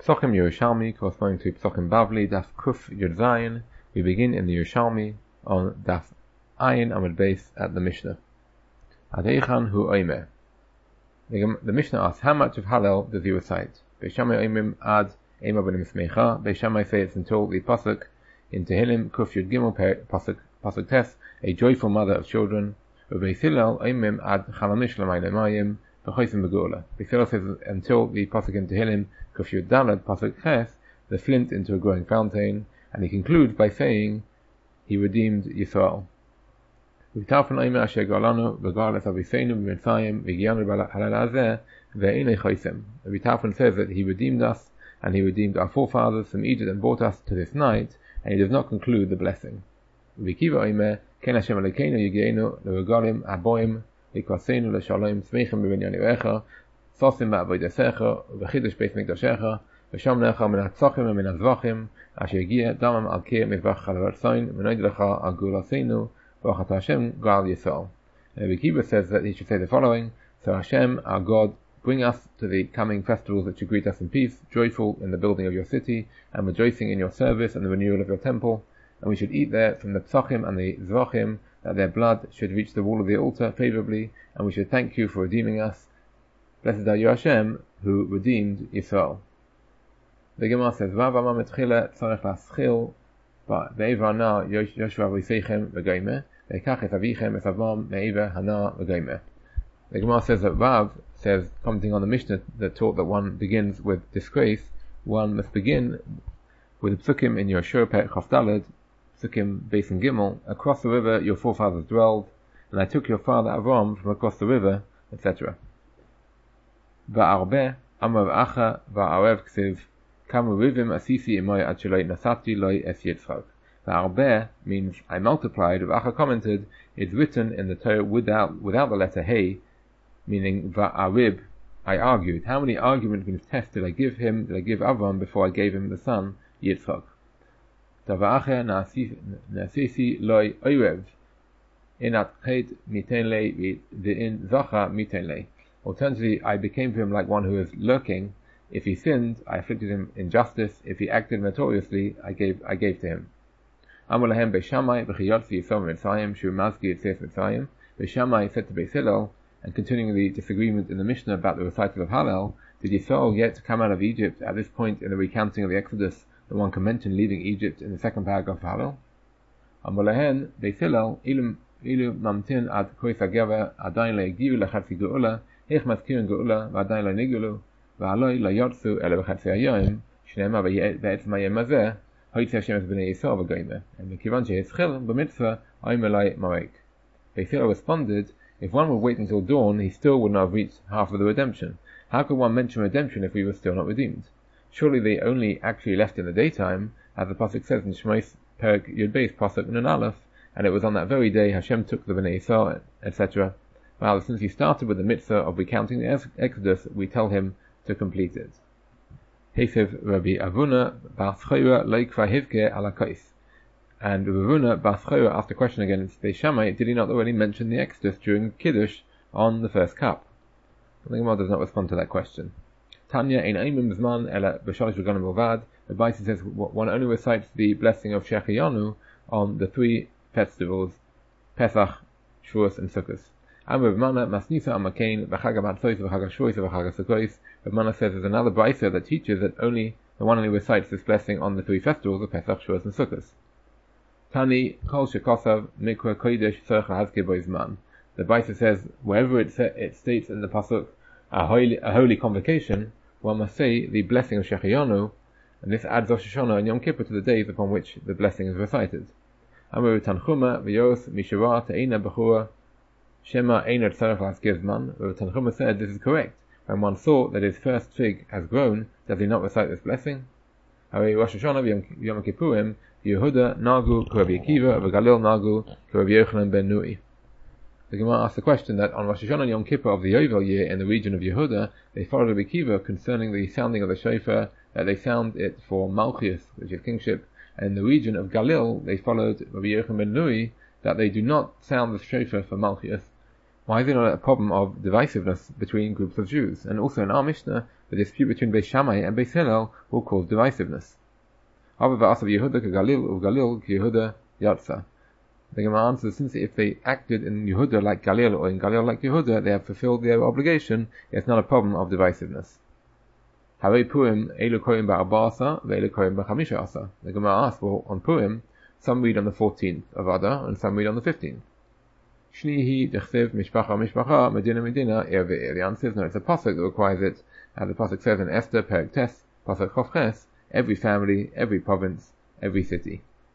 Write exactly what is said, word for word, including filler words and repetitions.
Psachim Yerushalmi, corresponding to Psachim Bavli, Daf Kuf Yud Zayin. We begin in the Yerushalmi on Daf Ayin Amud Beis at the Mishnah. Adeichan hu oimeh. The Mishnah asks, how much of Hallel does he recite? Beis Shammai oimim ad ema b'nim smecha. Beis Shammai say it's until the pasuk in Tehillim Kuf Yud Gimel pasuk pasuk tes, a joyful mother of children. Beis Hillel oimim ad chalamish l'mayim l'mayim v'chosim b'geula. Beis Hillel says until the pasuk in Tehillim Kuf Yud Daled pasuk ches, the flint into a growing fountain, and he concludes by saying he redeemed Yisrael. V'tafon oimeh asher galanu v'galas aviseinu b'mitzrayim v'giyanu b'halal hazeh ve'inei chosim. V'tafon says that he redeemed us and he redeemed our forefathers from Egypt and brought us to this night, and he does not conclude the blessing. V'kiva oimeh ken Hashem Elokeinu yigeinu l'regalim aboim l'kvaseinu l'shalom smeichem b'binyan yorecha sosim ba'avodesecha v'chidush beis mikdashecha v'sham necha min hatzachim v'min hazvachim asher yigia damam al kir mizbach chalavotzain v'noid lecha al gulaseinu v'achat Hashem gal Yisrael. V'kiva says that he should say the following: So Hashem, our God, bring us to the coming festivals that should greet us in peace, joyful in the building of your city, and rejoicing in your service and the renewal of your temple. And we should eat there from the psachim and the zvachim, that their blood should reach the wall of the altar favorably, and we should thank you for redeeming us. Blessed are you, Hashem, who redeemed Yisrael. The Gemara says, V'avama metchila tzarech laschil ve'eva hana yoshua v'yiseichem v'goymeh ve'kach et avichem et avam me'eva hana v'goymeh. The Gemara says that Vav says, commenting on the Mishnah that taught that one begins with disgrace, one must begin with the psukim in your Shur Perek Chaf Daled, psukim Beis and Gimel. Across the river your forefathers dwelled, and I took your father Avram from across the river, et cetera. Va'arbeh amar v'acha va'arev ksiv kamu rivim asisi imoy ad sheloi nasati loi es Yitzchak. Va'arbeh means I multiplied. V'acha commented, it's written in the Torah without without the letter hey, meaning va'arib, I argued. How many argument tests did I give him, did I give Avram before I gave him the son Yitzchak? Va'acha nasisi loi oirev inat chet miten lei v'in zacha miten lei. Alternatively, I became for him like one who is lurking. If he sinned, I afflicted him injustice. If he acted notoriously, I gave I gave to him. Amar lahem Beis Shammai v'chiyotzi Yisrael mitzrayim shu mazgi yitzes mitzrayim. Beis Shammai said to Beis Hillel, and continuing the disagreement in the Mishnah about the recital of Hallel, did Yisrael yet come out of Egypt at this point in the recounting of the Exodus that one can mention leaving Egypt in the second paragraph of Hallel? Amar lahem Beis Hillel ilu ilu mamtin ad kois hagever adayin le'agiu lechatzi geula איך מזכירים גאולה ועדיין לא נגאלו ועלוי לא ירצו אלא בחצי היום שנאמר בעצם היום הזה הויצא השם את בני ישראל וגוימה, and מכיוון שהתחיל במצווה אוים אלי מרק. Beis Hillel responded, if one would wait until dawn, he still would not have reached half of the redemption. How could one mention redemption if we were still not redeemed? Surely they only actually left in the daytime, as the pasuk says in Shmos Perek Yud Beis pasuk Nun Aleph, and it was on that very day Hashem took the Bnei Yisrael, et cetera. Well, since he started with the mitzvah of recounting the Exodus, we tell him to complete it. Hesev Rabbi Avuna bar Tzchora lo yikra hivke ala kais. And Rabbi Avuna bar Tzchora asked a question against Beis Shammai, did he not already mention the Exodus during Kiddush on the first cup? The Gemara does not respond to that question. Tanya ein oimim zman ela b'shalosh regalim bilvad. The Baisa says one only recites the blessing of Shechiyanu on the three festivals, Pesach, Shavuos, and Sukkot. Amar Mana Masnisa Amakain v'Chag HaMatzos v'Chag HaShavuos v'Chag HaSukkos. Mana says there's another brayso that teaches that only the one only recites this blessing on the three festivals of Pesach, Shavuos, and Sukkot. Tani Kol Shekosav Mikra Kodesh Tzarech Lahazkir Bo Zman. The brayso says wherever it, sa- it states in the pasuk a holy, a holy convocation, one must say the blessing of Shechiyanu, and this adds Rosh Hashanah and Yom Kippur to the days upon which the blessing is recited. Amar Tanchuma v'Yos Mishara Te'ina Bechura Shema Einer Tzarech Lahazkir Zman. Tanchuma said this is correct. When one saw that his first fig has grown, does he not recite this blessing? Hari Rosh Hashanah Yom Kippurim Yehuda Nagu Rabbi Akiva v'Galil Nagu Rabbi Yochanan ben Nui. The Gemara asks the question that on Rosh Hashanah and Yom Kippur of the Yovel year in the region of Yehuda, they followed Rabbi Akiva concerning the sounding of the shofar, that they sound it for Malchus, which is kingship, and in the region of Galil they followed Rabbi Yochanan ben Nui, that they do not sound the shofar for Malchus. Why is there not a problem of divisiveness between groups of Jews? And also in our Mishnah, the dispute between Beis Shammai and Beis Hillel will cause divisiveness. However, Asav Yehuda Galil of Galil Yehuda Yatsa. The Gemara answers, since if they acted in Yehuda like Galil or in Galil like Yehuda, they have fulfilled their obligation, it's not a problem of divisiveness. Harei Purim Elu Korim Ba'arba'asa Ve'elu Korim Ba'chamisha Asa. The Gemara asks, well, on Purim, some read on the fourteenth of Adar and some read on the fifteenth. Shnihi Dechsev Mishpacha Mishpacha Medina Medina Ir Ve'ir. The answer is no, it's a pasuk that requires it, as the pasuk says in Esther Perek Tes, pasuk Chof Ches, every family, every province, every city.